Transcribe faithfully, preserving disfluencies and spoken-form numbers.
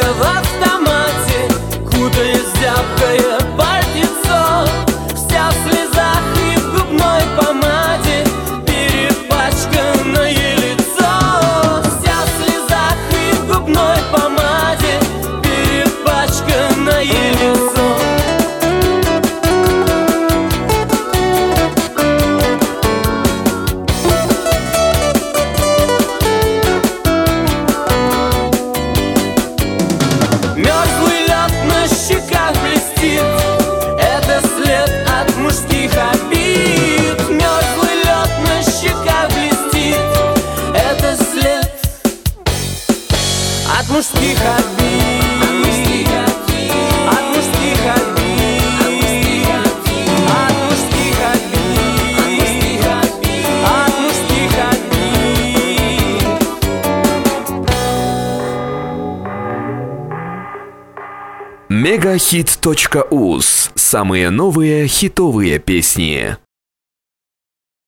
Пробка в автомате, кутаясь в зябкое пальтецо, вся в слезах и в губной помаде, перепачканное лицо. Вся в слезах и в губной помаде, перепачканное лицо. Мерзлый лед на щеках блестит, это след от мужских обид. Мерзлый лед на щеках блестит, это след от мужских обид. От мужских обид. От мужских обид. От мужских обид. Мегахит точка уз. Самые новые хитовые песни.